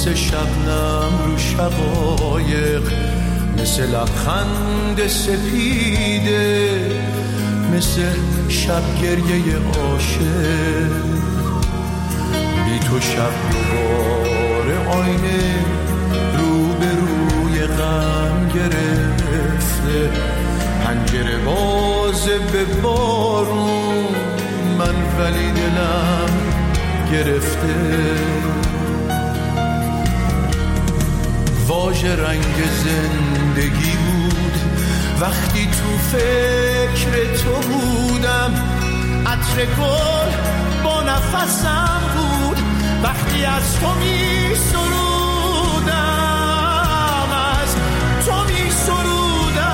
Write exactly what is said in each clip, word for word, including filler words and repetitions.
مثل شبنم رو شقایق، مثل لبخند سپیده، مثل شب گریه عاشق. بی تو شب دوباره آینه رو به روی غم گرفته، پنجره بازه به بارون، من ولی دلم گرفته. واژه رنگ زندگی بود وقتی تو فکر تو بودم، عطر گل با نفسم بود وقتی از تو می سرودم، از تو می سرودم.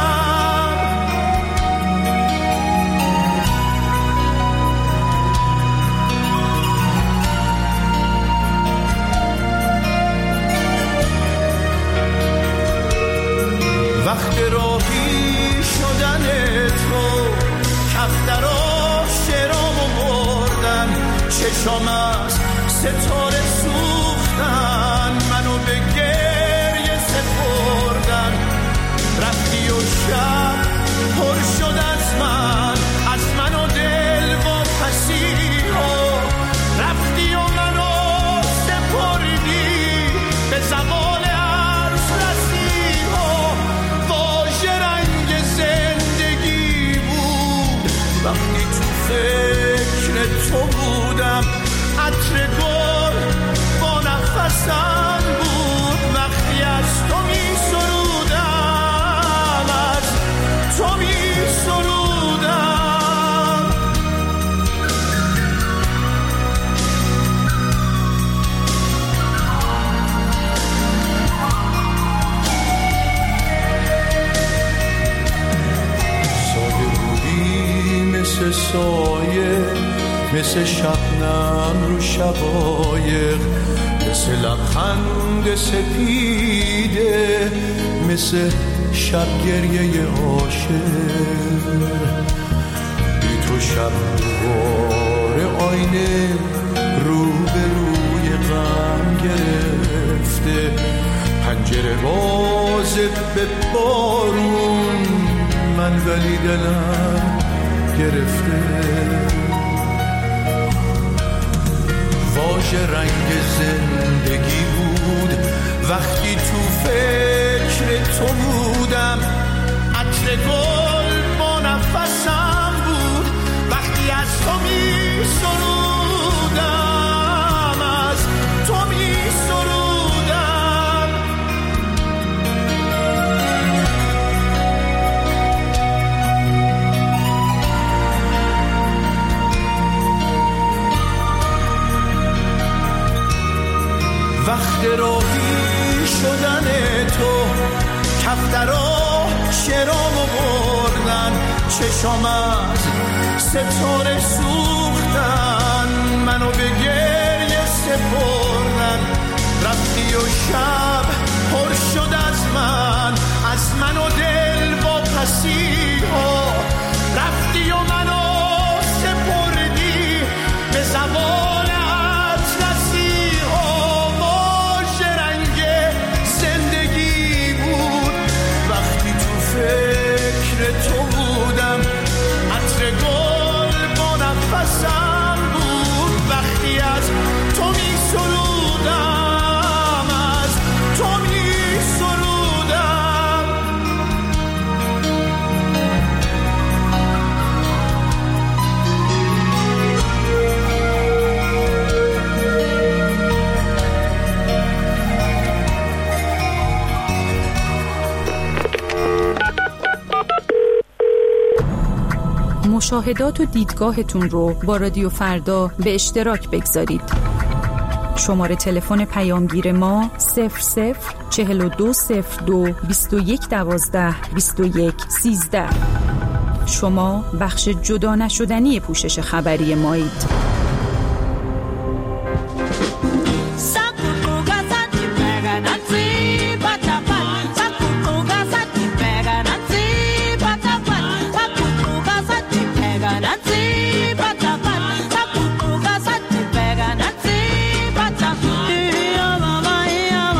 وقت راهی شدن تو، کفترا شرامو بردن، چشام از ستاره سوختن، منو به گریه سپردن. رفتی و شب پر شد از من، از من و دل و پسیها. رفتی و منو سپردی به زوال عرض رسیها. واژه رنگ زندگی بود وقتی تو فکر تو بودم، عطر گل با نفسم بود وقتی از تو می سرودم، از تو می سرودم. سایه بودی مثل سایه، مثل شبنم رو شقایق، مثل لبخند سپیده، مثل شب گریه عاشق. بی تو شب دوباره آینه رو به روی غم گرفته، پنجره بازه به بارون، من ولی دلم گرفته. واژه رنگ زندگی بود وقتی تو فکر تو بودم، عطر گل با نفسم بود وقتی از تو می سرودم، از تو می سرودم. وقت راهی شدن تو، کفترا شرامو بردن، چشام از ستاره سوختن، منو به گریه سپردن. رفتی و شب پر شد از من، از من و دل و پسیها. رفتی و منو سپردی به زوال تو بودم، عطر گل با نفسم بود وقتی از تو می سرودم، از تو می سرودم. مشاهدات و دیدگاهتون رو با رادیو فردا به اشتراک بگذارید. شماره تلفن پیامگیر ما صفر صفر چهل و دو صفر دو بیست و یک دوازده بیست و یک سیزده. شما بخش جدا نشدنی پوشش خبری مایید. Bye.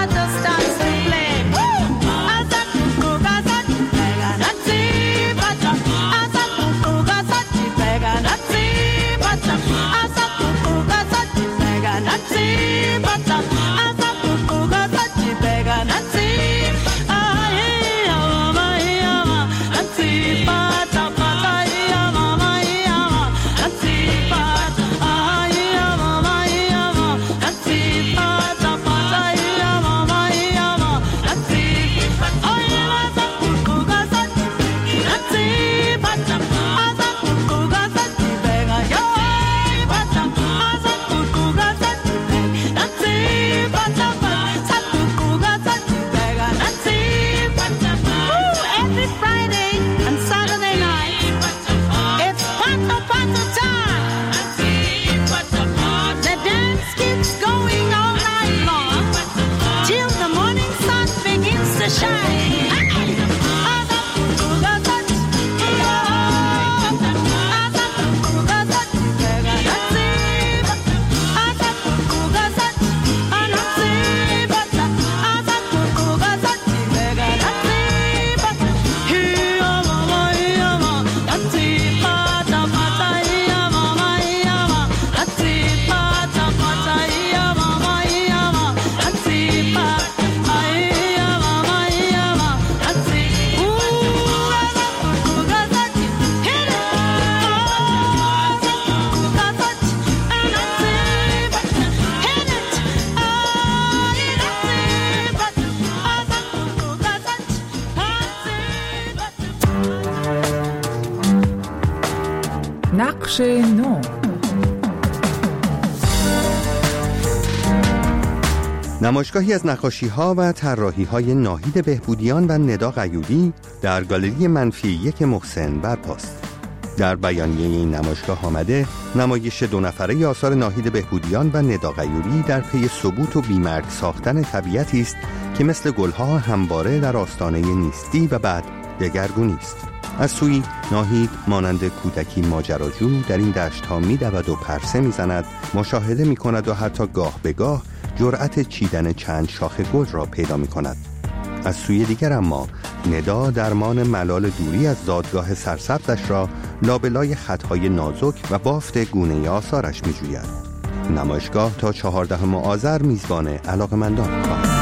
نقش نو. نمایشگاهی از نقاشی‌ها و طراحی‌های ناهید بهبودیان و ندا غیوری در گالری منفی یک محسن برپاست. در بیانیه این نمایشگاه آمده نمایش دو نفره آثار ناهید بهبودیان و ندا غیوری در پی ثبوت و بی‌مرگ ساختن طبیعتی است که مثل گلها همواره در آستانه نیستی و بعد دگرگونی است. از سوی ناهید مانند کودکی ماجراجو در این دشت‌ها می‌دود و پرسه می‌زند، مشاهده می‌کند و حتی گاه به گاه جرأت چیدن چند شاخه گل را پیدا می‌کند. از سوی دیگر اما ندا درمان ملال دوری از زادگاه سرسبزش را لابلای خطهای نازک و بافت گونه آثارش می‌جوید. نمایشگاه تا چهاردهم آذر میزبان علاقه‌مندان خواهد.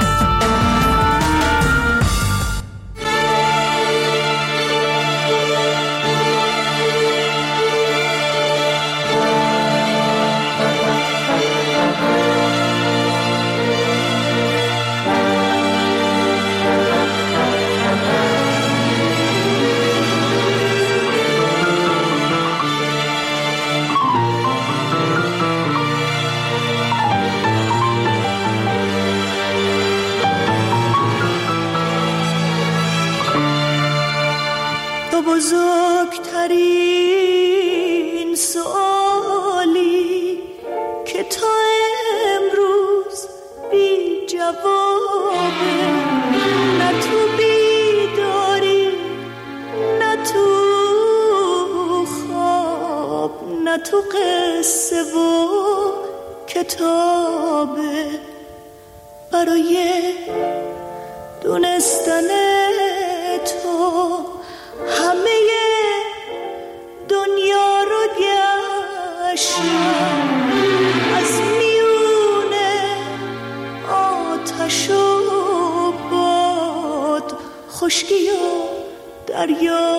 بزرگترین سوالی که تا امروز بی جوابه، نه تو بیداری نه تو خواب نه تو قصه و کتابه. برای دونستن تو همه دنیا رو گشتم، از میونه آتش و باد، خشکی و دریا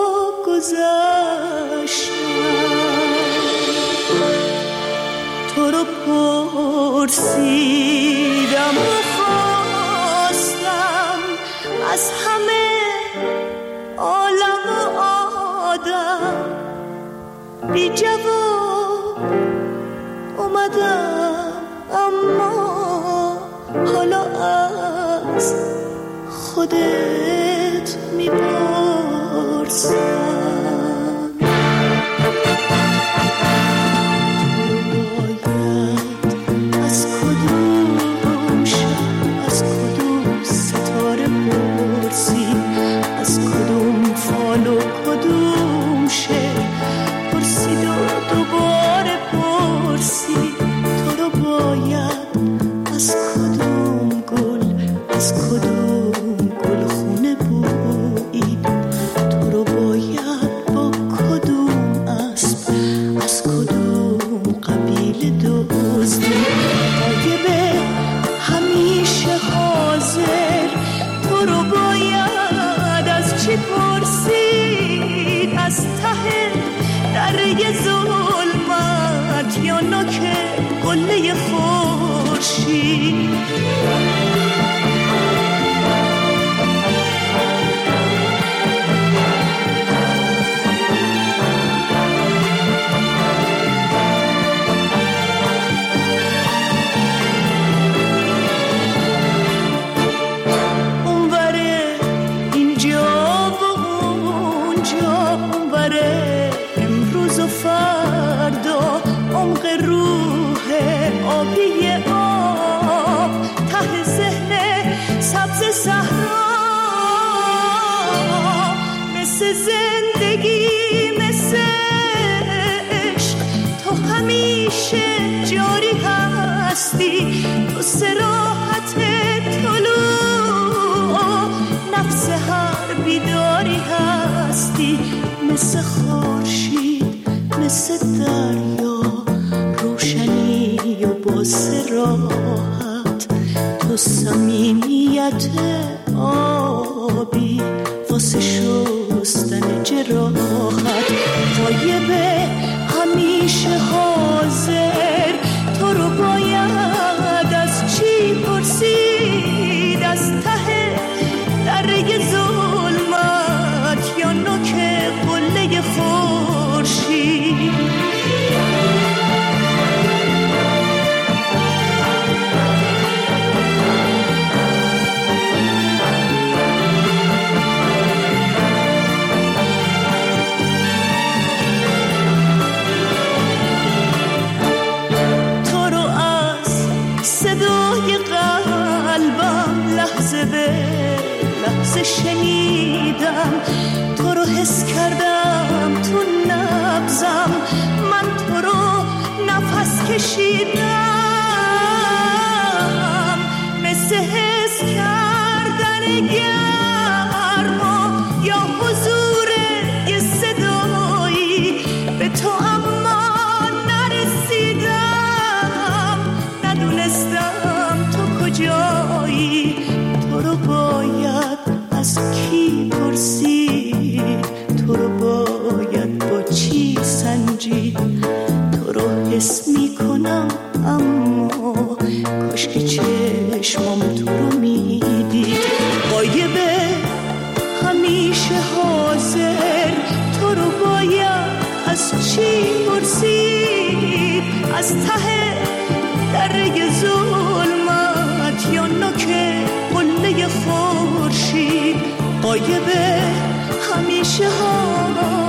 گذشتم. تو رو پرسیدم و خواستم از همه عالم و آدم، بی جواب اومدم اما حالا از خودت میپرسم. دره ظلمت یا نوک قله خورشید. زندگی مثل عشق تو همیشه جاری هستی، تو صراحت طلوع نفس هر بیداری هستی، مثل خورشید مثل دریا روشنی و با صراحت، تو صمیمیت آبی واسه شستن جراحت، غایبه همیشه حاضر، تو رو باید از چی پرسید، از ته دره ظلمت یا نوک قله خورشید. شنیدم تو رو حس کردم تو نبضم، من تو رو نفس کشیدم، مثل حس کردن گرما یا حضور یه صدایی به تو، اما نرسیدم، ندونستم تو کجایی، تو رو باید از کی پرسید، تو رو باید با چی سنجید، تو رو حس میکنم اما کاش که چشمم تو رو میدید، غایبه همیشه حاضر، تو رو باید از چی پرسید، از ته دره ظلمت یا نوک قله خورشید، غایبه همیشه ها